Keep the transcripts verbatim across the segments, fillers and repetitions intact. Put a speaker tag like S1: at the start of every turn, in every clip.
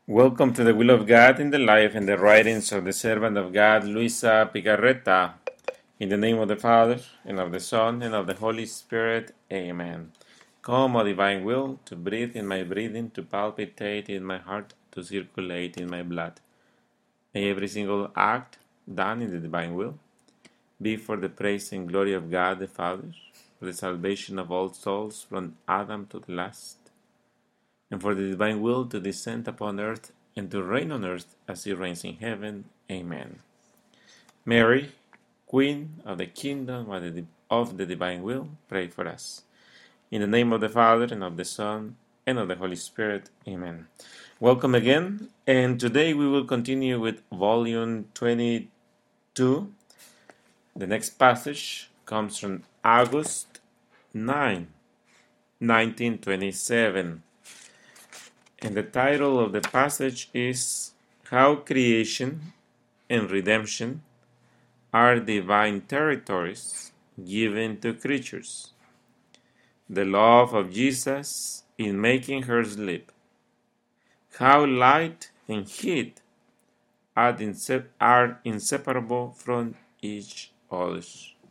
S1: Welcome to the Will of God in the Life and the Writings of the Servant of God, Luisa Picarreta. In the name of the Father, and of the Son, and of the Holy Spirit. Amen. Come, O divine will, to breathe in my breathing, to palpitate in my heart, to circulate in my blood. May every single act done in the divine will be for the praise and glory of God the Father, for the salvation of all souls from Adam to the last, and for the divine will to descend upon earth and to reign on earth as he reigns in heaven. Amen. Mary, Queen of the Kingdom of the, of the Divine Will, pray for us. In the name of the Father, and of the Son, and of the Holy Spirit. Amen. Welcome again, and today we will continue with volume twenty-two. The next passage comes from August ninth, nineteen twenty-seven. And the title of the passage is How Creation and Redemption Are Divine Territories Given to Creatures. The love of Jesus in making her sleep. How light and heat are inseparable from each other.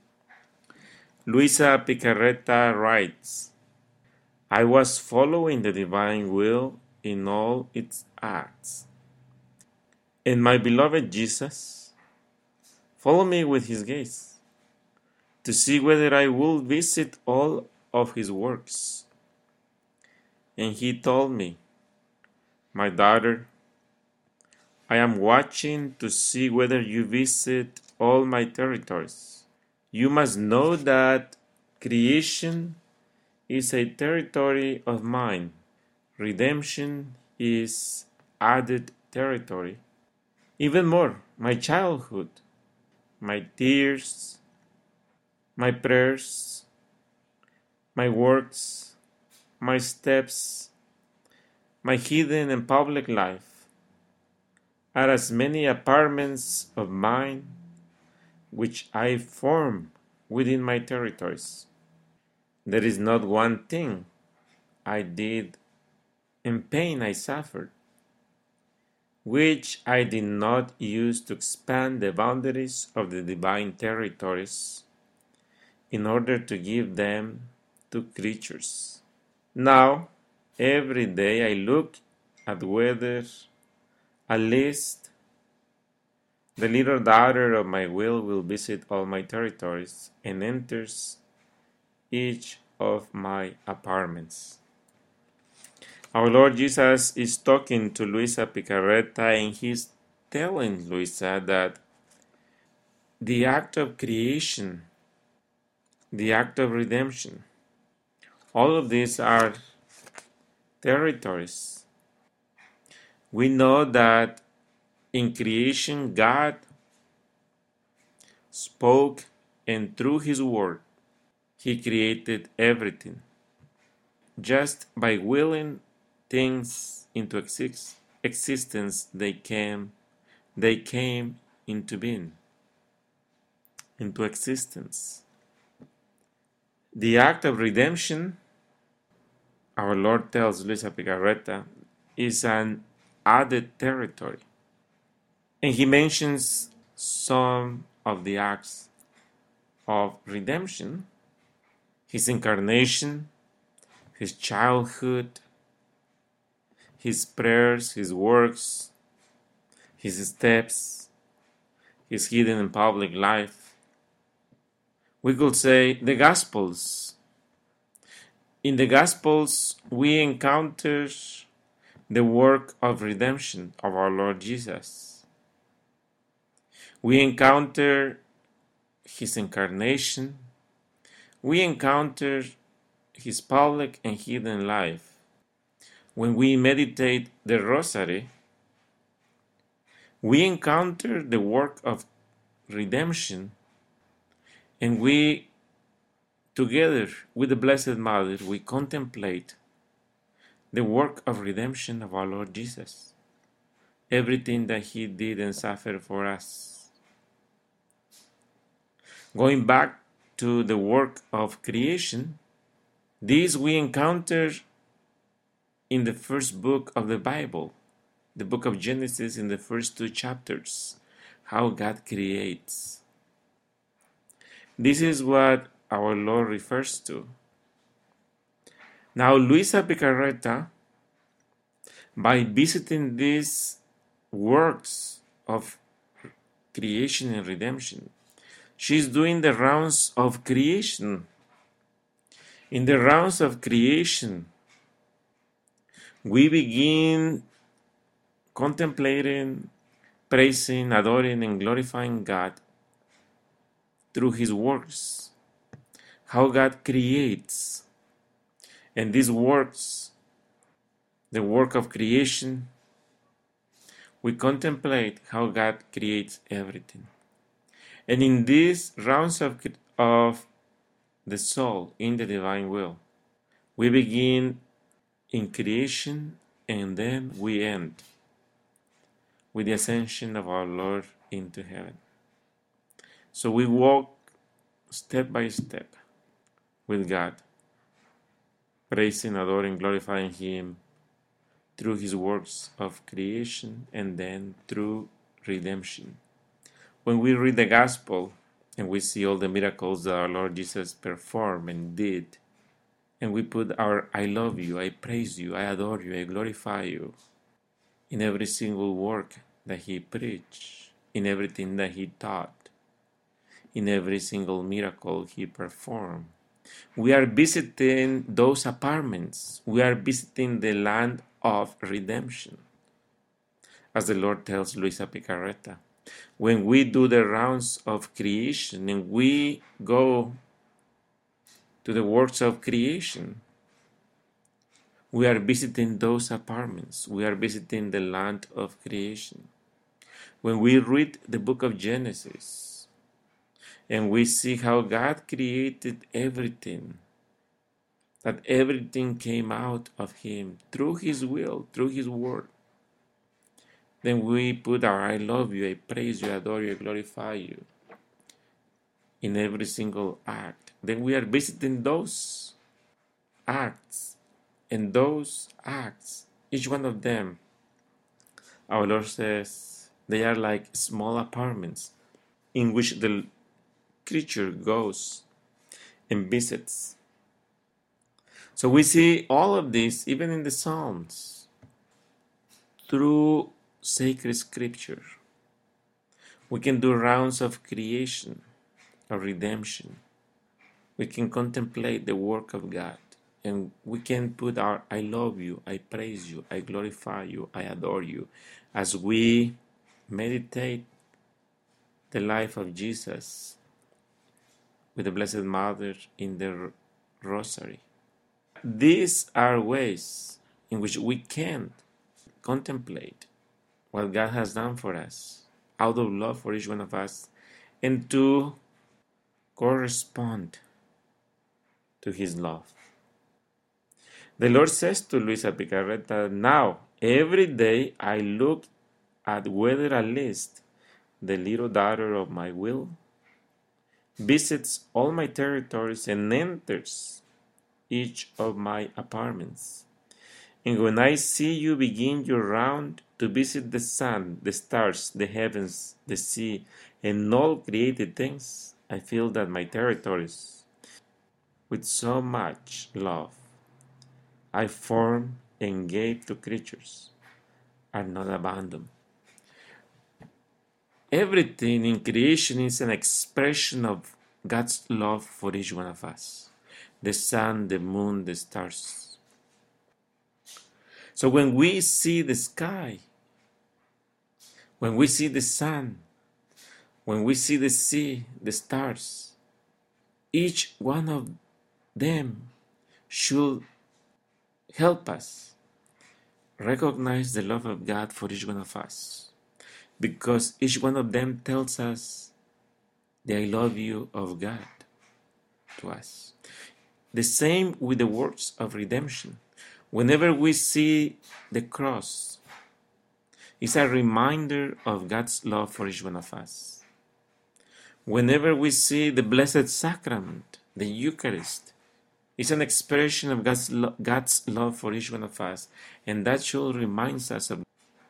S1: Luisa Picarreta writes, I was following the divine will in all its acts. And my beloved Jesus followed me with his gaze to see whether I would visit all of his works. And he told me, my daughter, I am watching to see whether you visit all my territories. You must know that creation is a territory of mine. Redemption is added territory. Even more, my childhood, my tears, my prayers, my works, my steps, my hidden and public life are as many apartments of mine which I form within my territories. There is not one thing I did and pain I suffered, which I did not use to expand the boundaries of the divine territories in order to give them to creatures. Now, every day I look at whether at least the little daughter of my will will visit all my territories and enters each of my apartments. Our Lord Jesus is talking to Luisa Picarreta, and he's telling Luisa that the act of creation, the act of redemption, all of these are territories. We know that in creation God spoke, and through his word he created everything. Just by willing things into exist, existence, they came, they came into being, into existence. The act of redemption, our Lord tells Luisa Picarreta, is an added territory. And he mentions some of the acts of redemption: his incarnation, his childhood, his prayers, his works, his steps, his hidden and public life. We could say the Gospels. In the Gospels, we encounter the work of redemption of our Lord Jesus. We encounter his incarnation. We encounter his public and hidden life. When we meditate the Rosary, we encounter the work of redemption, and we, together with the Blessed Mother, we contemplate the work of redemption of our Lord Jesus, everything that he did and suffered for us. Going back to the work of creation, this we encounter in the first book of the Bible, the book of Genesis in the first two chapters, how God creates. This is what our Lord refers to. Now, Luisa Picarreta, by visiting these works of creation and redemption, she's doing the rounds of creation. In the rounds of creation, we begin contemplating, praising, adoring, and glorifying God through His works, how God creates. And these works, the work of creation, we contemplate how God creates everything. And in these rounds of, of the soul in the divine will, we begin in creation and then we end with the ascension of our Lord into heaven. So we walk step by step with God, praising, adoring, glorifying Him through His works of creation and then through redemption. When we read the Gospel and we see all the miracles that our Lord Jesus performed and did, and we put our I love you, I praise you, I adore you, I glorify you in every single work that He preached, in everything that He taught, in every single miracle He performed, we are visiting those apartments. We are visiting the land of redemption. As the Lord tells Luisa Picarreta, when we do the rounds of creation and we go to the works of creation, we are visiting those apartments. We are visiting the land of creation. When we read the book of Genesis and we see how God created everything, that everything came out of Him through His will, through His word, then we put our I love you, I praise you, I adore you, I glorify you in every single act. Then we are visiting those acts, and those acts, each one of them, our Lord says, they are like small apartments in which the creature goes and visits. So we see all of this even in the Psalms through sacred scripture. We can do rounds of creation, of redemption. We can contemplate the work of God, and we can put our I love you, I praise you, I glorify you, I adore you as we meditate the life of Jesus with the Blessed Mother in the Rosary. These are ways in which we can contemplate what God has done for us out of love for each one of us and to correspond to His love. The Lord says to Luisa Picarreta, now every day I look at whether at least the little daughter of my will visits all my territories and enters each of my apartments. And when I see you begin your round to visit the sun, the stars, the heavens, the sea, and all created things, I feel that my territories, with so much love I formed and gave to creatures, are not abandoned. Everything in creation is an expression of God's love for each one of us. The sun, the moon, the stars. So when we see the sky, when we see the sun, when we see the sea, the stars, each one of them should help us recognize the love of God for each one of us, because each one of them tells us the I love you of God to us. The same with the works of redemption. Whenever we see the cross, it's a reminder of God's love for each one of us. Whenever we see the Blessed Sacrament, the Eucharist, it's an expression of God's, lo- God's love for each one of us, and that should remind us of,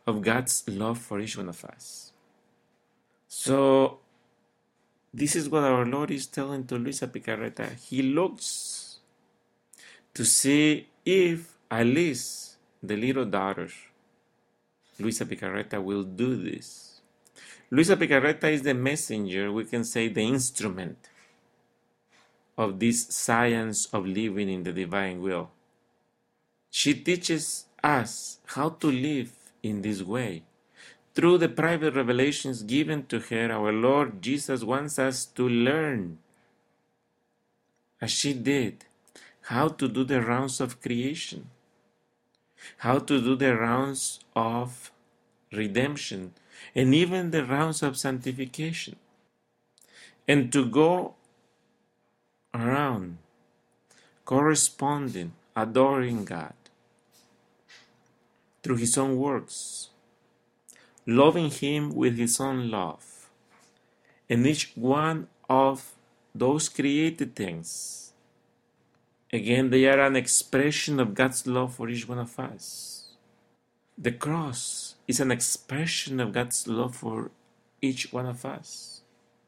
S1: of God's love for each one of us. So, this is what our Lord is telling to Luisa Picarreta. He looks to see if at least the little daughter, Luisa Picarreta, will do this. Luisa Picarreta is the messenger, we can say the instrument of this science of living in the divine will. She teaches us how to live in this way. Through the private revelations given to her, our Lord Jesus wants us to learn, as she did, how to do the rounds of creation, how to do the rounds of redemption, and even the rounds of sanctification, and to go around corresponding, adoring God through His own works, loving Him with His own love, and each one of those created things, again, they are an expression of God's love for each one of us. The cross is an expression of God's love for each one of us.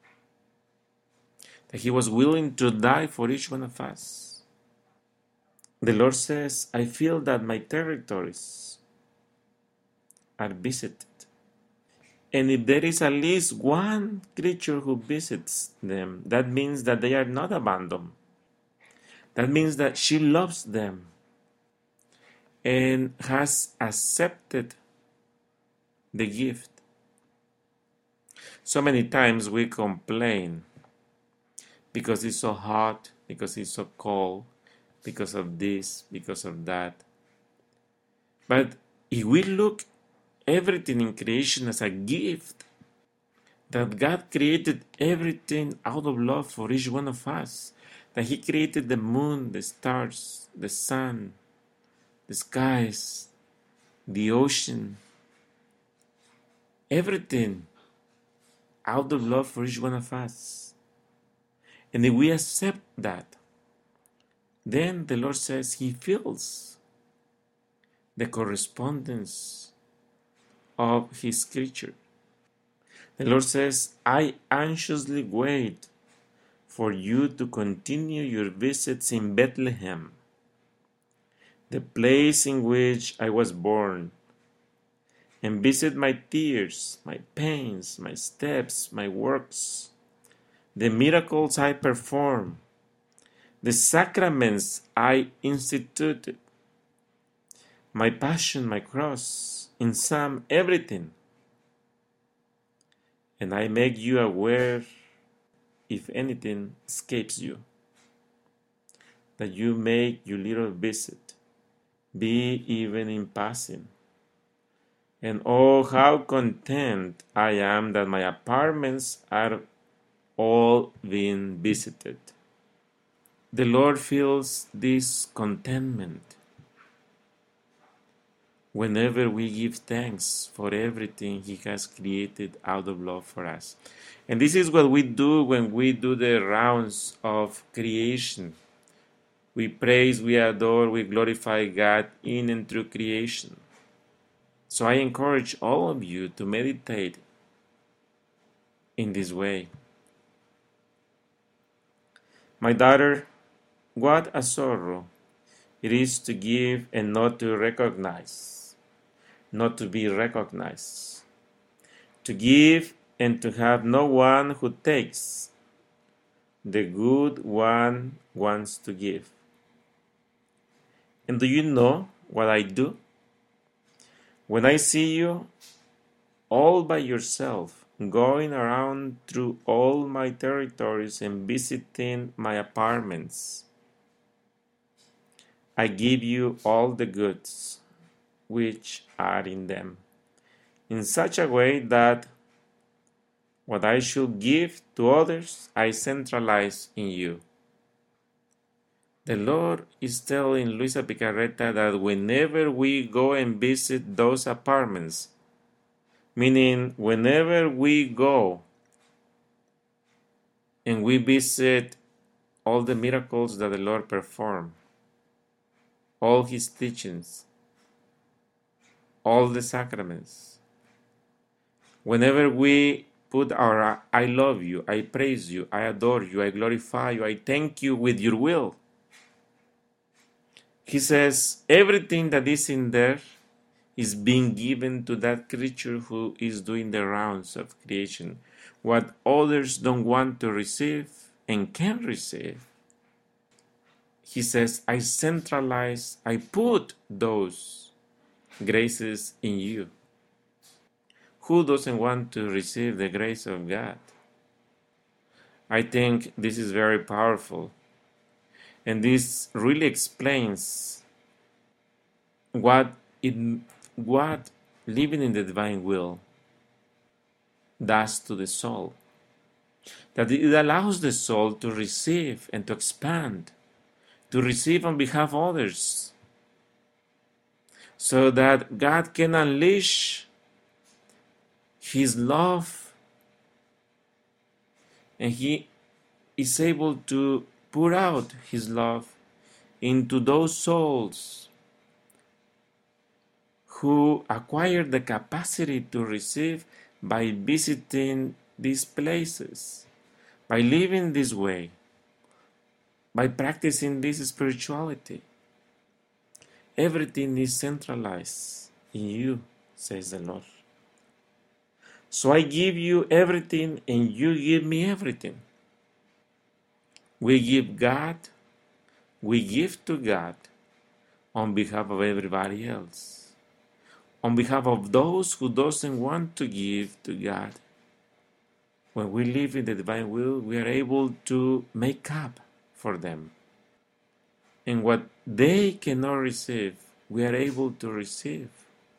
S1: That He was willing to die for each one of us. The Lord says, I feel that my territories are visited. And if there is at least one creature who visits them, that means that they are not abandoned. That means that she loves them and has accepted the gift. So many times we complain because it's so hot, because it's so cold, because of this, because of that. But if we look everything in creation as a gift, that God created everything out of love for each one of us, that He created the moon, the stars, the sun, the skies, the ocean, everything out of love for each one of us. And if we accept that, then the Lord says He feels the correspondence of His creature. The Lord says, I anxiously wait for you to continue your visits in Bethlehem, the place in which I was born, and visit my tears, my pains, my steps, my works, the miracles I perform, the sacraments I instituted, my passion, my cross, in sum, everything. And I make you aware, if anything escapes you, that you make your little visit, be even in passing. And oh, how content I am that my apartments are all being visited. The Lord feels this contentment whenever we give thanks for everything He has created out of love for us. And this is what we do when we do the rounds of creation. We praise, we adore, we glorify God in and through creation. So I encourage all of you to meditate in this way. My daughter, what a sorrow it is to give and not to recognize, not to be recognized, to give and to have no one who takes. The good one wants to give. And do you know what I do? When I see you all by yourself, going around through all my territories and visiting my apartments, I give you all the goods which are in them, in such a way that what I should give to others, I centralize in you. The Lord is telling Luisa Picarreta that whenever we go and visit those apartments, meaning whenever we go and we visit all the miracles that the Lord performed, all His teachings, all the sacraments. Whenever we put our I love you, I praise you, I adore you, I glorify you, I thank you with your will, he says everything that is in there is being given to that creature who is doing the rounds of creation. What others don't want to receive and can receive, he says, I centralize, I put those graces in you. Who doesn't want to receive the grace of God? I think this is very powerful. And this really explains what it, what living in the divine will does to the soul. That it allows the soul to receive and to expand, to receive on behalf of others, so that God can unleash His love and He is able to pour out His love into those souls who acquire the capacity to receive by visiting these places, by living this way, by practicing this spirituality. Everything is centralized in you, says the Lord. So I give you everything and you give me everything. We give God, we give to God on behalf of everybody else. On behalf of those who doesn't want to give to God. When we live in the divine will, we are able to make up for them. And what they cannot receive, we are able to receive.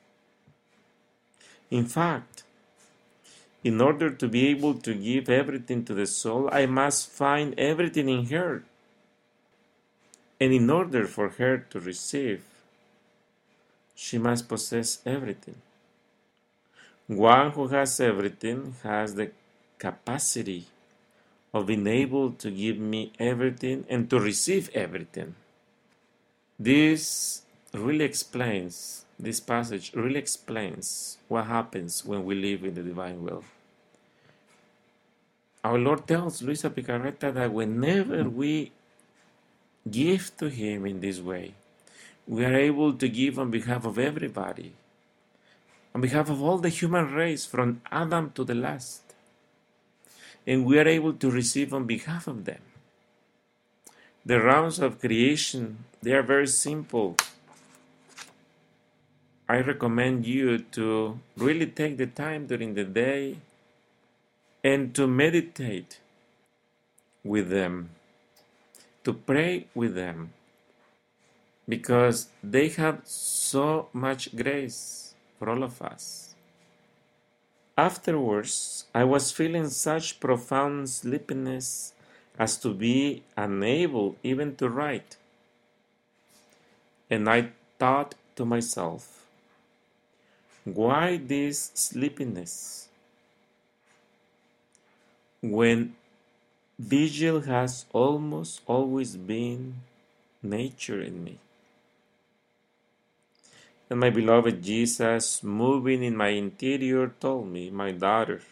S1: In fact, in order to be able to give everything to the soul, I must find everything in her. And in order for her to receive, she must possess everything. One who has everything has the capacity of being able to give me everything and to receive everything. This really explains, this passage really explains what happens when we live in the divine will. Our Lord tells Luisa Picarreta that whenever we give to Him in this way, we are able to give on behalf of everybody, on behalf of all the human race from Adam to the last. And we are able to receive on behalf of them. The rounds of creation, they are very simple. I recommend you to really take the time during the day and to meditate with them, to pray with them, because they have so much grace for all of us. Afterwards, I was feeling such profound sleepiness as to be unable even to write. And I thought to myself, why this sleepiness? When vigil has almost always been nature in me. And my beloved Jesus, moving in my interior, told me, my daughter,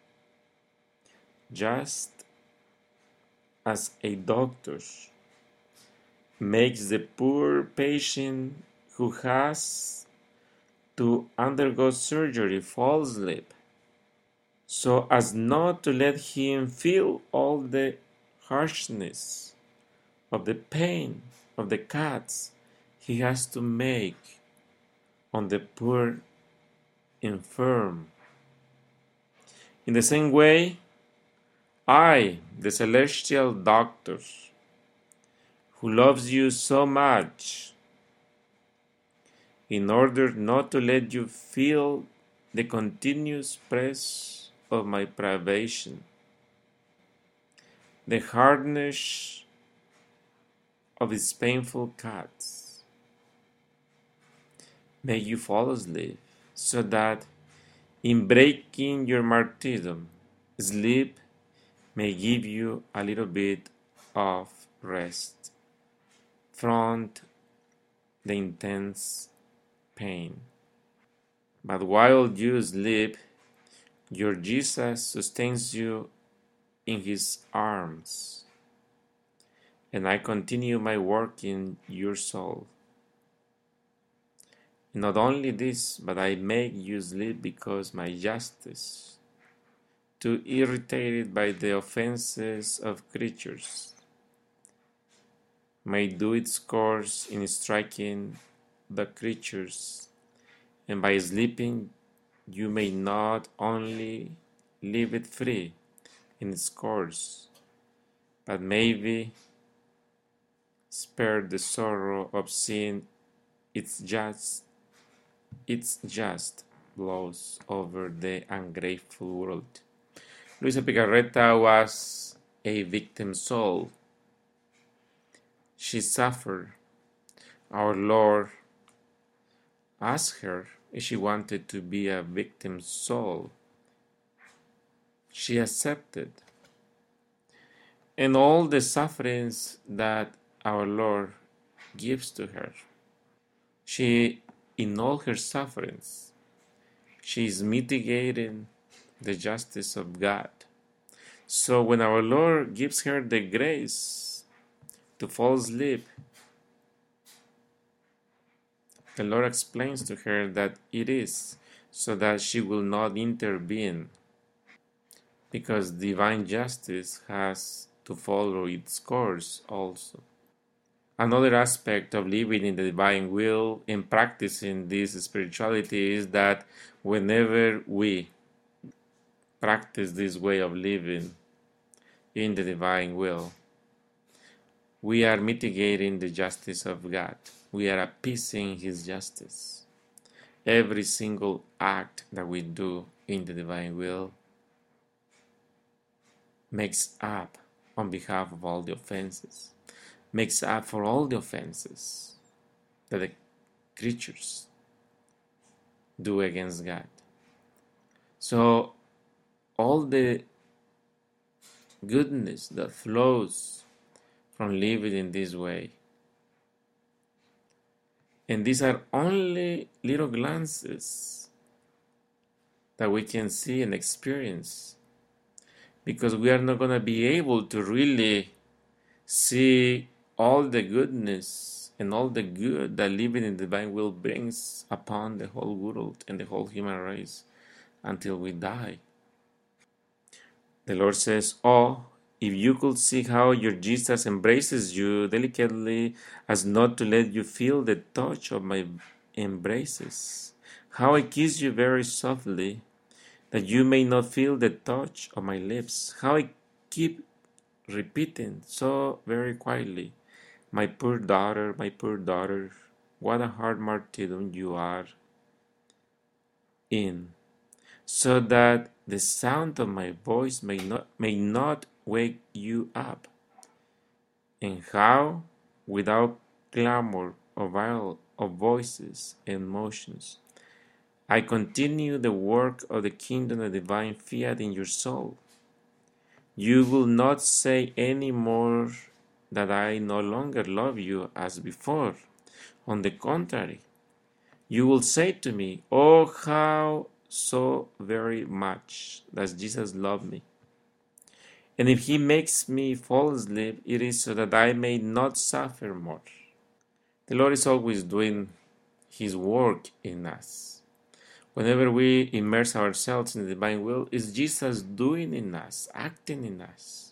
S1: just as a doctor makes the poor patient who has to undergo surgery fall asleep, so as not to let him feel all the harshness of the pain of the cuts he has to make on the poor infirm. In the same way, I, the celestial doctor, who loves you so much, in order not to let you feel the continuous press of my privation, the hardness of its painful cuts, make you fall asleep, so that in breaking your martyrdom, sleep may give you a little bit of rest from the intense pain. But while you sleep, your Jesus sustains you in his arms, and I continue my work in your soul. Not only this, but I make you sleep because my justice, too irritated by the offenses of creatures, may do its course in striking the creatures, and by sleeping you may not only leave it free in its course, but maybe spare the sorrow of seeing its just its just blows over the ungrateful world. Luisa Picarreta was a victim soul. She suffered. Our Lord asked her if she wanted to be a victim soul. She accepted. And all the sufferings that our Lord gives to her, she, in all her sufferings, she is mitigating the justice of God. So when our Lord gives her the grace to fall asleep, the Lord explains to her that it is so that she will not intervene, because divine justice has to follow its course also. Another aspect of living in the divine will and practicing this spirituality is that whenever we practice this way of living in the divine will, we are mitigating the justice of God. We are appeasing his justice. Every single act that we do in the divine will makes up on behalf of all the offenses, makes up for all the offenses that the creatures do against God. So all the goodness that flows from living in this way, and these are only little glances that we can see and experience, because we are not going to be able to really see all the goodness and all the good that living in the divine will brings upon the whole world and the whole human race until we die. The Lord says, "Oh, if you could see how your Jesus embraces you delicately as not to let you feel the touch of my embraces, how I kiss you very softly that you may not feel the touch of my lips, how I keep repeating so very quietly, my poor daughter, my poor daughter, what a hard martyrdom you are in, so that the sound of my voice may not, may not wake you up, and how, without clamor of, viol- of voices and motions, I continue the work of the kingdom of divine fiat in your soul. You will not say any more that I no longer love you as before. On the contrary, you will say to me, oh, how so very much does Jesus love me. And if he makes me fall asleep, it is so that I may not suffer more. The Lord is always doing his work in us. Whenever we immerse ourselves in the divine will, is Jesus doing in us, acting in us.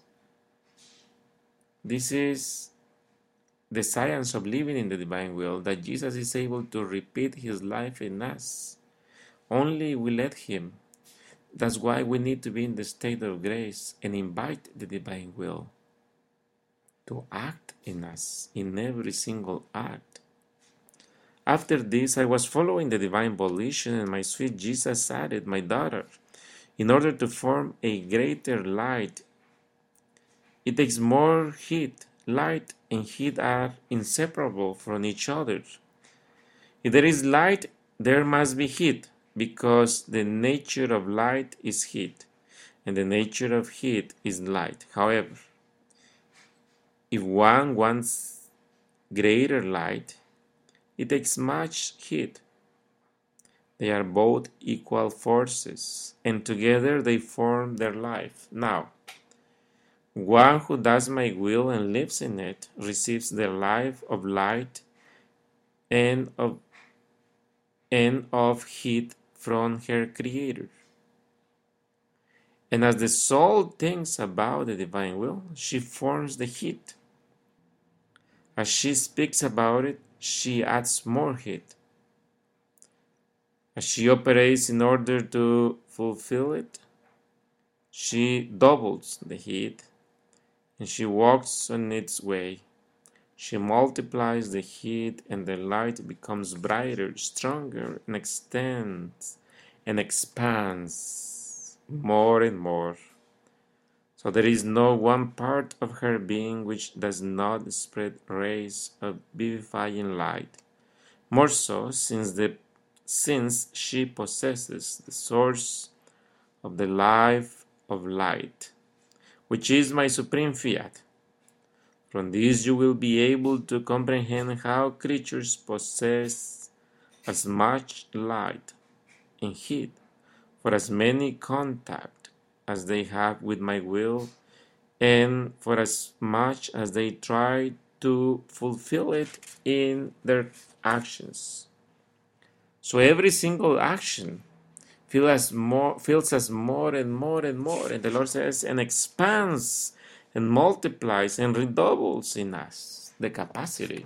S1: This is the science of living in the divine will, that Jesus is able to repeat his life in us. Only we let him. That's why we need to be in the state of grace and invite the divine will to act in us, in every single act. After this, I was following the divine volition, and my sweet Jesus added, my daughter, in order to form a greater light, it takes more heat. Light and heat are inseparable from each other. If there is light, there must be heat, because the nature of light is heat, and the nature of heat is light. However, if one wants greater light, it takes much heat. They are both equal forces, and together they form their life. Now, one who does my will and lives in it receives the life of light and of and of heat from her Creator. And as the soul thinks about the divine will, she forms the heat. As she speaks about it, she adds more heat. As she operates in order to fulfill it, she doubles the heat, and she walks on its way. She multiplies the heat, and the light becomes brighter, stronger, and extends and expands more and more. So there is no one part of her being which does not spread rays of vivifying light. More so, since the since she possesses the source of the life of light, which is my supreme fiat. From this you will be able to comprehend how creatures possess as much light and heat for as many contact as they have with my will, and for as much as they try to fulfill it in their actions. So every single action feels as more, feels as more and more and more, and the Lord says, and expands and multiplies and redoubles in us the capacity.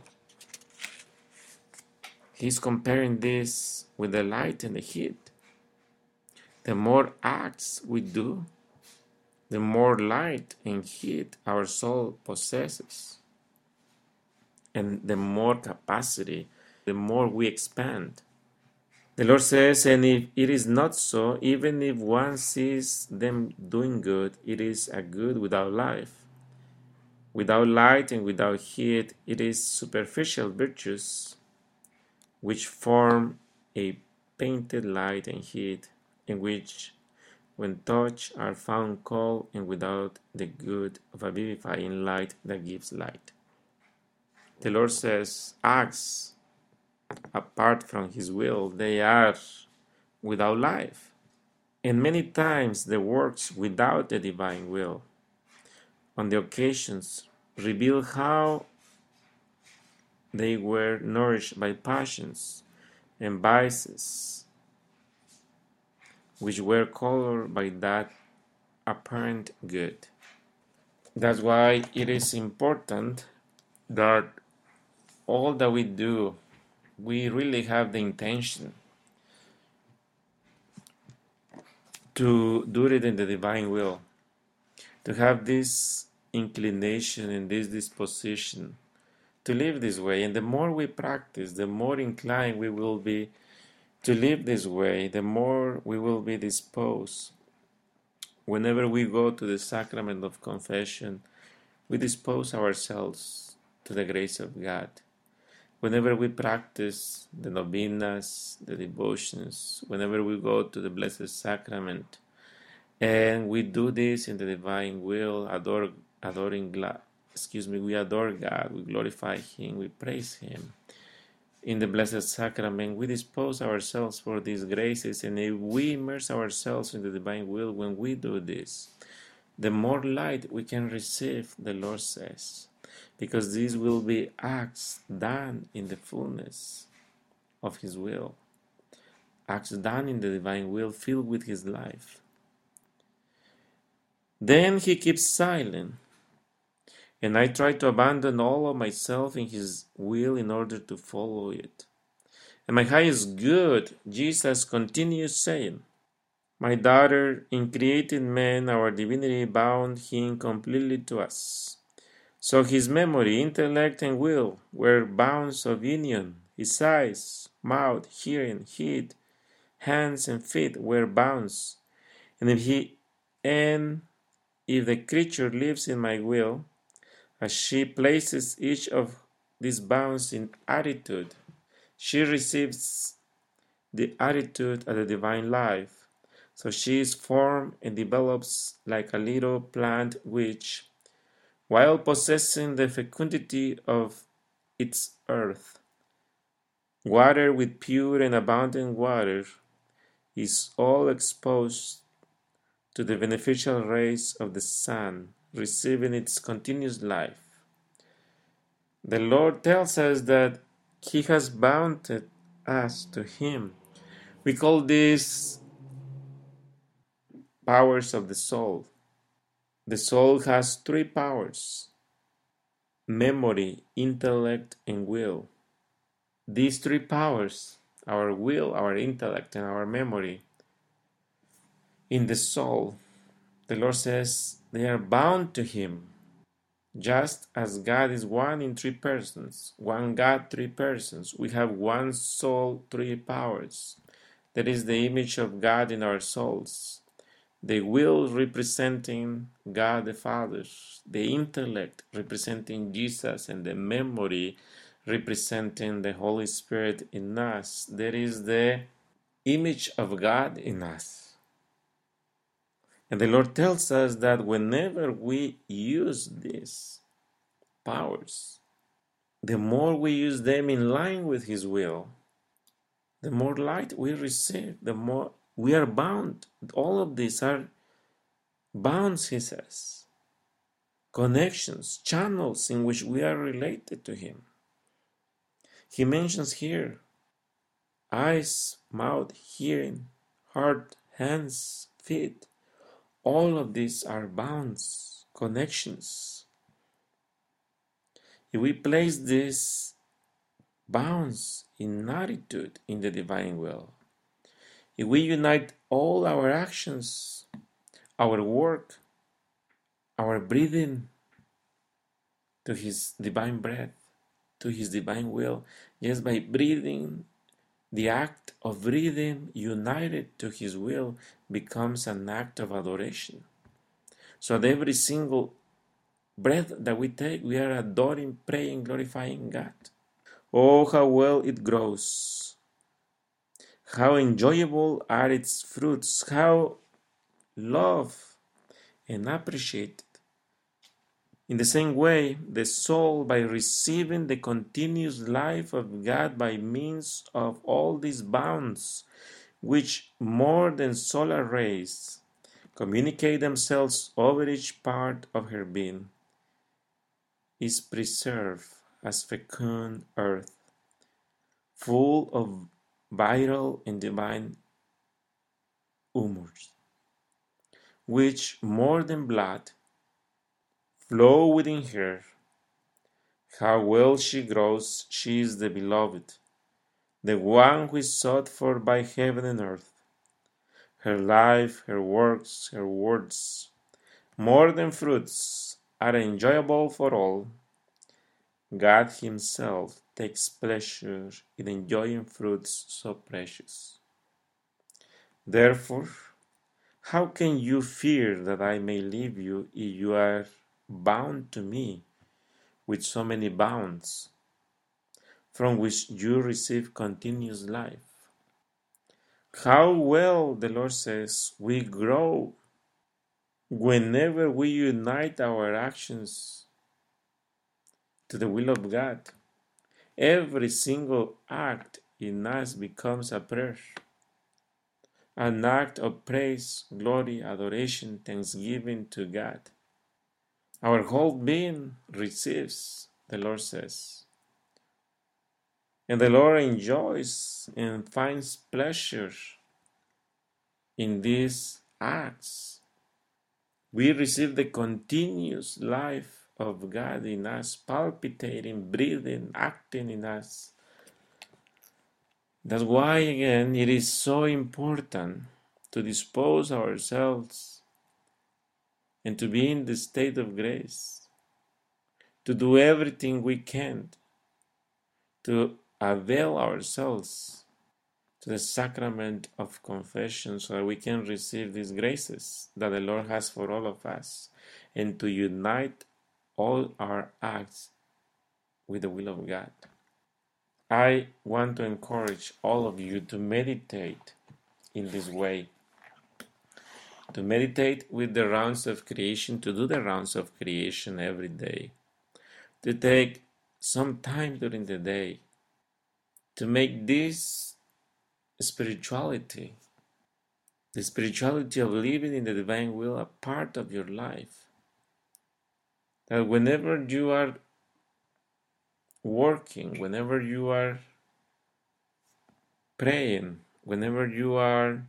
S1: He's comparing this with the light and the heat. The more acts we do, the more light and heat our soul possesses. And the more capacity, the more we expand. The Lord says, and if it is not so, even if one sees them doing good, it is a good without life. Without light and without heat, it is superficial virtues which form a painted light and heat, in which, when touched, are found cold and without the good of a vivifying light that gives light. The Lord says, acts apart from His will, they are without life. And many times the works without the divine will, on the occasions, reveal how they were nourished by passions and vices, which were colored by that apparent good. That's why it is important that all that we do, we really have the intention to do it in the divine will, to have this inclination and this disposition to live this way. And the more we practice, the more inclined we will be to live this way, the more we will be disposed. Whenever we go to the sacrament of confession, we dispose ourselves to the grace of God. Whenever we practice the novenas, the devotions, whenever we go to the Blessed Sacrament, and we do this in the divine will, adore, adoring, excuse me, we adore God, we glorify Him, we praise Him. In the Blessed Sacrament, we dispose ourselves for these graces, and if we immerse ourselves in the divine will when we do this, the more light we can receive, the Lord says, because these will be acts done in the fullness of His will, acts done in the divine will, filled with His life. Then He keeps silent, and I try to abandon all of myself in His will in order to follow it. And my highest good, Jesus continues saying, my daughter, in creating man, our divinity bound Him completely to us. So His memory, intellect, and will were bounds of union. His eyes, mouth, hearing, heat, hands, and feet were bounds. And if he and if the creature lives in my will, as she places each of these bounds in attitude, she receives the attitude of the divine life. So she is formed and develops like a little plant which, while possessing the fecundity of its earth, water with pure and abundant water, is all exposed to the beneficial rays of the sun, receiving its continuous life. The Lord tells us that He has bound us to Him. We call these powers of the soul. The soul has three powers: memory, intellect, and will. These three powers, our will, our intellect, and our memory, in the soul, the Lord says they are bound to Him. Just as God is one in three persons, one God, three persons, we have one soul, three powers. That is the image of God in our souls. The will representing God the Father, the intellect representing Jesus, and the memory representing the Holy Spirit in us. That is the image of God in us. And the Lord tells us that whenever we use these powers, the more we use them in line with His will, the more light we receive, the more we are bound. All of these are bonds, He says, connections, channels in which we are related to Him. He mentions here eyes, mouth, hearing, heart, hands, feet. All of these are bonds, connections. If we place these bonds in attitude in the divine will, if we unite all our actions, our work, our breathing to His divine breath, to His divine will, just by breathing, the act of breathing united to His will becomes an act of adoration. So at every single breath that we take, we are adoring, praying, glorifying God. Oh, how well it grows. How enjoyable are its fruits. How loved and appreciated. In the same way, the soul, by receiving the continuous life of God by means of all these bounds, which more than solar rays communicate themselves over each part of her being, is preserved as fecund earth, full of vital and divine humors, which more than blood flow within her. How well she grows! She is the beloved, the one who is sought for by heaven and earth. Her life, her works, her words, more than fruits, are enjoyable for all. God Himself takes pleasure in enjoying fruits so precious. Therefore, how can you fear that I may leave you if you are bound to me with so many bounds, from which you receive continuous life? How well, the Lord says, we grow whenever we unite our actions to the will of God. Every single act in us becomes a prayer, an act of praise, glory, adoration, thanksgiving to God. Our whole being receives, the Lord says. And the Lord enjoys and finds pleasure in these acts. We receive the continuous life of God in us, palpitating, breathing, acting in us. That's why, again, it is so important to dispose ourselves and to be in the state of grace, to do everything we can to avail ourselves to the sacrament of confession so that we can receive these graces that the Lord has for all of us, and to unite all our acts with the will of God. I want to encourage all of you to meditate in this way, to meditate with the rounds of creation, to do the rounds of creation every day, to take some time during the day to make this spirituality the spirituality of living in the divine will a part of your life. That whenever you are working, whenever you are praying, whenever you are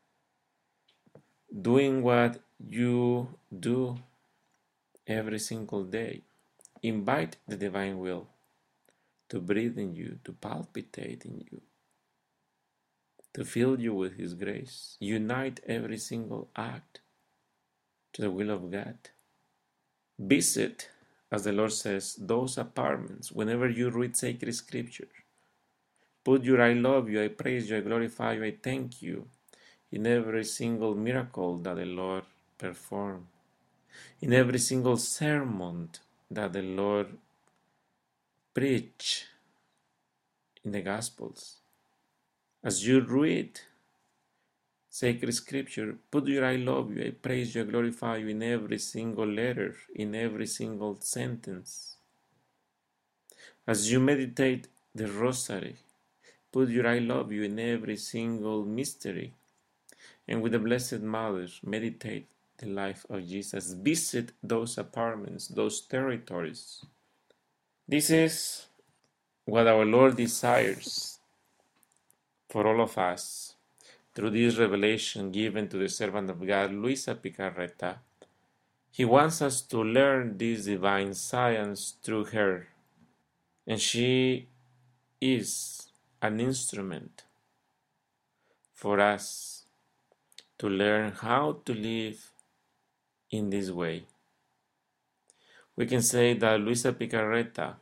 S1: doing what you do every single day, invite the divine will to breathe in you, to palpitate in you, to fill you with His grace. Unite every single act to the will of God. Visit, as the Lord says, those apartments whenever you read sacred scripture. Put your I love you, I praise you, I glorify you, I thank you in every single miracle that the Lord performed, in every single sermon that the Lord preached in the Gospels. As you read sacred scripture, put your I love you, I praise you, I glorify you in every single letter, in every single sentence. As you meditate the rosary, put your I love you in every single mystery. And with the Blessed Mother, meditate the life of Jesus. Visit those apartments, those territories. This is what our Lord desires for all of us through this revelation given to the servant of God, Luisa Picarreta. He wants us to learn this divine science through her, and she is an instrument for us to learn how to live in this way. We can say that Luisa Picarreta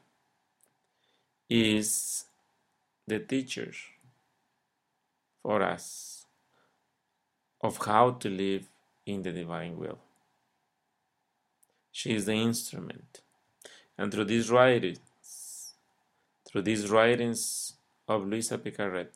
S1: is the teacher for us of how to live in the divine will. She is the instrument. And through these writings, through these writings of Luisa Picarreta,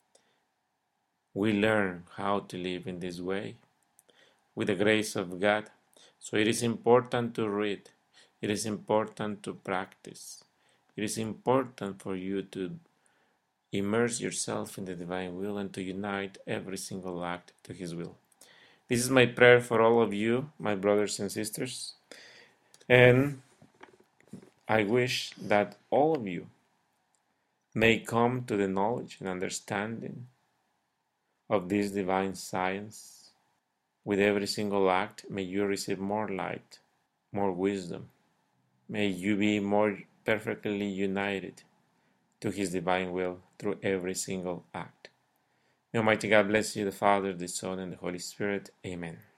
S1: we learn how to live in this way with the grace of God. So it is important to read. It is important to practice. It is important for you to immerse yourself in the divine will and to unite every single act to His will. This is my prayer for all of you, my brothers and sisters. And I wish that all of you may come to the knowledge and understanding of this divine science. With every single act, may you receive more light, more wisdom. May you be more perfectly united to His divine will through every single act. May Almighty God bless you, the Father, the Son, and the Holy Spirit. Amen.